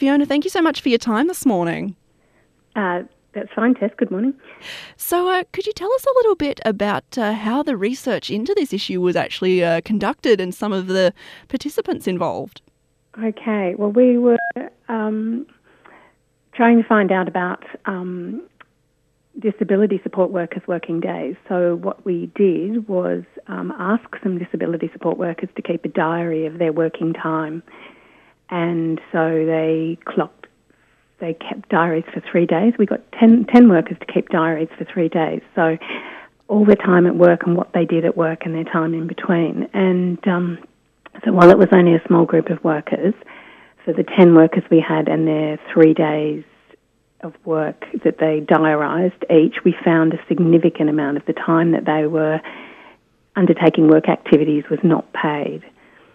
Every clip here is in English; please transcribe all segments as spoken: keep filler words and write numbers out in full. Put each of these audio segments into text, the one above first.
Fiona, thank you so much for your time this morning. Uh, that's fine, Tess. Good morning. So uh, could you tell us a little bit about uh, how the research into this issue was actually uh, conducted and some of the participants involved? Okay. Well, we were um, trying to find out about um, disability support workers' working days. So what we did was um, ask some disability support workers to keep a diary of their working time. And so they clocked, they kept diaries for three days. We got ten, ten workers to keep diaries for three days. So all their time at work and what they did at work and their time in between. And um, so while it was only a small group of workers, for the ten workers we had and their three days of work that they diarised each, we found a significant amount of the time that they were undertaking work activities was not paid.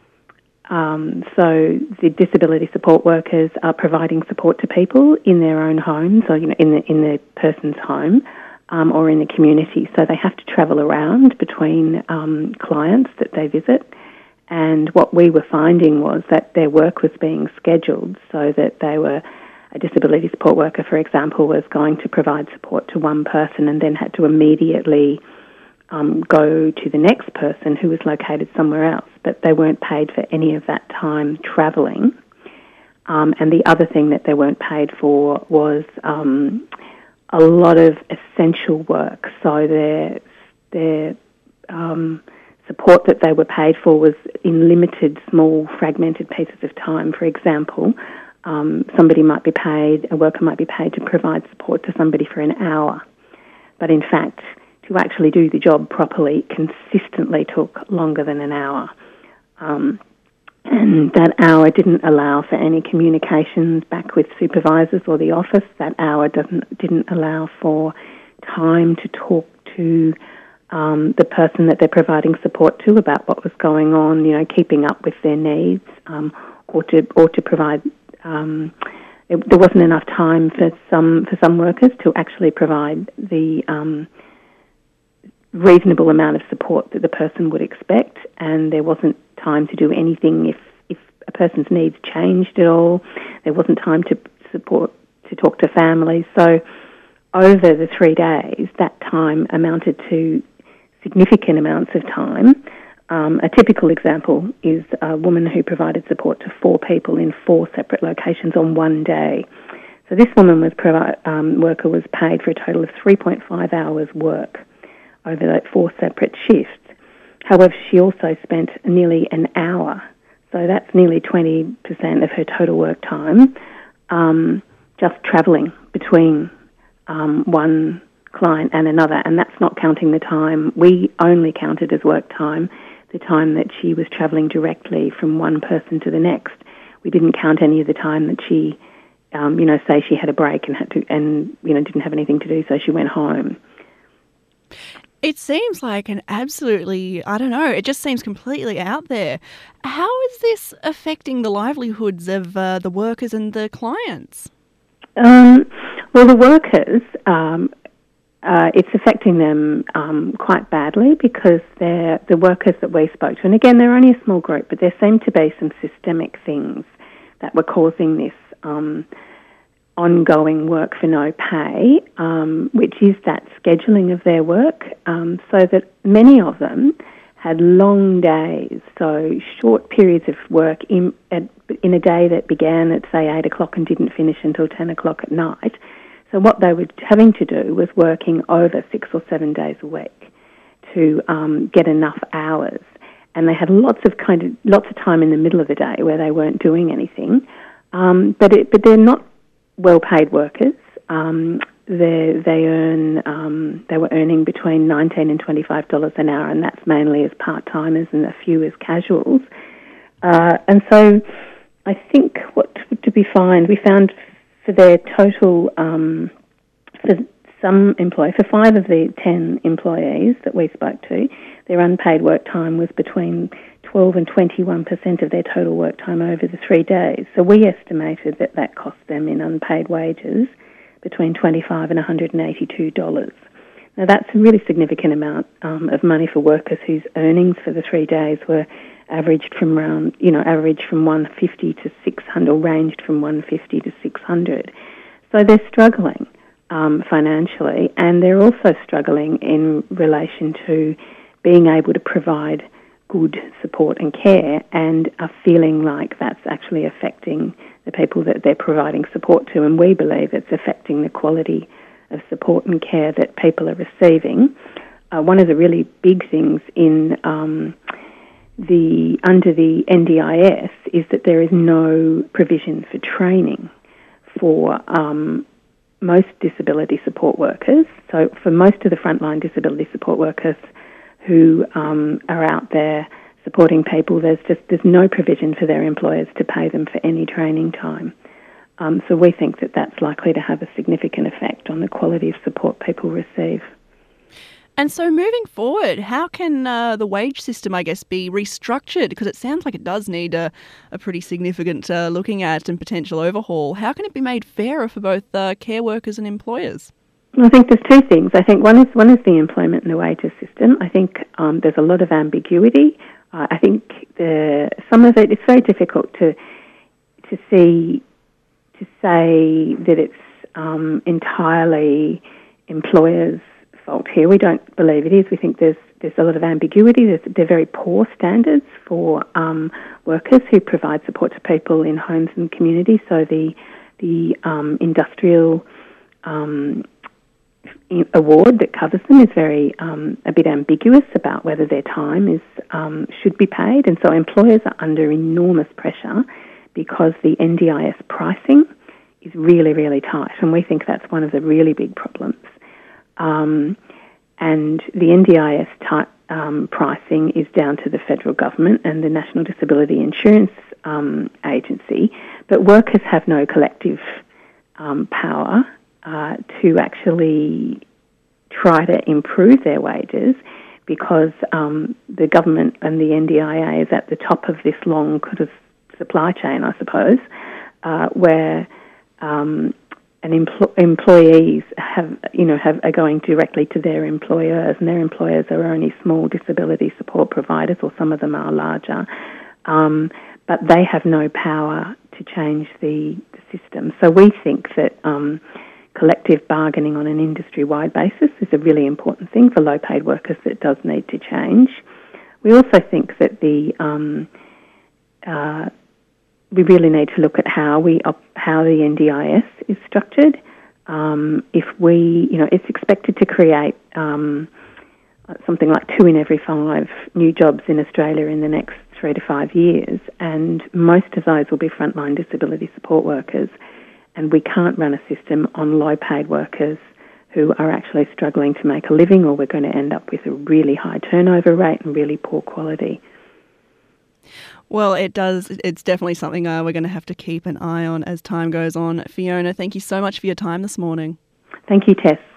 Um, so the disability support workers are providing support to people in their own homes, or you know, in the in the person's home, um, or in the community. So they have to travel around between um, clients that they visit. And what we were finding was that their work was being scheduled so that they were, a disability support worker, for example, was going to provide support to one person and then had to immediately um, go to the next person who was located somewhere else, but they weren't paid for any of that time travelling. Um, and the other thing that they weren't paid for was um, a lot of essential work. So their their um, support that they were paid for was in limited, small, fragmented pieces of time. For example, um, somebody might be paid, a worker might be paid to provide support to somebody for an hour, but in fact, to actually do the job properly consistently took longer than an hour. Um, and that hour didn't allow for any communications back with supervisors or the office. That hour doesn't didn't allow for time to talk to um, the person that they're providing support to about what was going on, you know, keeping up with their needs, um, or to or to provide. Um, it, there wasn't enough time for some for some workers to actually provide the um, reasonable amount of support that the person would expect, and there wasn't time to do anything if, if a person's needs changed at all. There wasn't time to support, to talk to families. So over the three days, that time amounted to significant amounts of time. Um, a typical example is a woman who provided support to four people in four separate locations on one day. So this woman was provi- um, worker was paid for a total of three point five hours work over that four separate shifts. However, she also spent nearly an hour, so that's nearly twenty percent of her total work time, um, just travelling between um, one client and another, and that's not counting the time. We only counted as work time the time that she was travelling directly from one person to the next. We didn't count any of the time that she, um, you know, say she had a break and had to, and you know, didn't have anything to do, so she went home. It seems like an absolutely, I don't know, it just seems completely out there. How is this affecting the livelihoods of uh, the workers and the clients? Um, well, the workers, um, uh, it's affecting them um, quite badly because they're the workers that we spoke to, and again, they're only a small group, but there seemed to be some systemic things that were causing this um ongoing work for no pay, um, which is that scheduling of their work, um, so that many of them had long days, so short periods of work in, at, in a day that began at, say, eight o'clock and didn't finish until ten o'clock at night. So what they were having to do was working over six or seven days a week to um, get enough hours. And they had lots of kind of lots of time in the middle of the day where they weren't doing anything, um, but it, but they're not well-paid workers. Um, they they earn um, they were earning between nineteen and twenty-five dollars an hour, and that's mainly as part-timers and a few as casuals. Uh, and so, I think what to be found, we found for their total um, for some employee for five of the ten employees that we spoke to, their unpaid work time was between twelve and twenty-one percent of their total work time over the three days. So we estimated that that cost them in unpaid wages between twenty-five dollars and one hundred eighty-two dollars. Now that's a really significant amount um, of money for workers whose earnings for the three days were averaged from around, you know, averaged from one hundred fifty to six hundred, or ranged from one hundred fifty to six hundred. So they're struggling um, financially, and they're also struggling in relation to being able to provide good support and care, and are feeling like that's actually affecting the people that they're providing support to. And we believe it's affecting the quality of support and care that people are receiving. Uh, one of the really big things in um, the under the N D I S is that there is no provision for training for um, most disability support workers. So for most of the frontline disability support workers who um, are out there supporting people, there's just there's no provision for their employers to pay them for any training time. Um, so we think that that's likely to have a significant effect on the quality of support people receive. And so moving forward, how can uh, the wage system, I guess, be restructured? Because it sounds like it does need a, a pretty significant uh, looking at and potential overhaul. How can it be made fairer for both uh, care workers and employers? I think there's two things. I think one is one is the employment and the wages system. I think um, there's a lot of ambiguity. Uh, I think the, some of it, it's very difficult to to see to say that it's um, entirely employers' fault here. We don't believe it is. We think there's there's a lot of ambiguity. There's, they're very poor standards for um, workers who provide support to people in homes and communities. So the the um, industrial um, award that covers them is very um, a bit ambiguous about whether their time is um, should be paid, and so employers are under enormous pressure because the N D I S pricing is really, really tight, and we think that's one of the really big problems. Um, and the N D I S type, um, pricing is down to the federal government and the National Disability Insurance um, Agency, but workers have no collective um, power uh, to actually try to improve their wages, because um, the government and the N D I A is at the top of this long sort of supply chain, I suppose, uh, where um, and empl- employees have, you know, have are going directly to their employers, and their employers are only small disability support providers, or some of them are larger, um, but they have no power to change the, the system. So we think that um, collective bargaining on an industry-wide basis is a really important thing for low-paid workers that does need to change. We also think that the um, uh, we really need to look at how we op- how the N D I S is structured. Um, if we, you know, it's expected to create um, something like two in every five new jobs in Australia in the next three to five years, and most of those will be frontline disability support workers. And we can't run a system on low-paid workers who are actually struggling to make a living, or we're going to end up with a really high turnover rate and really poor quality. Well, it does. It's definitely something uh, we're going to have to keep an eye on as time goes on. Fiona, thank you so much for your time this morning. Thank you, Tess.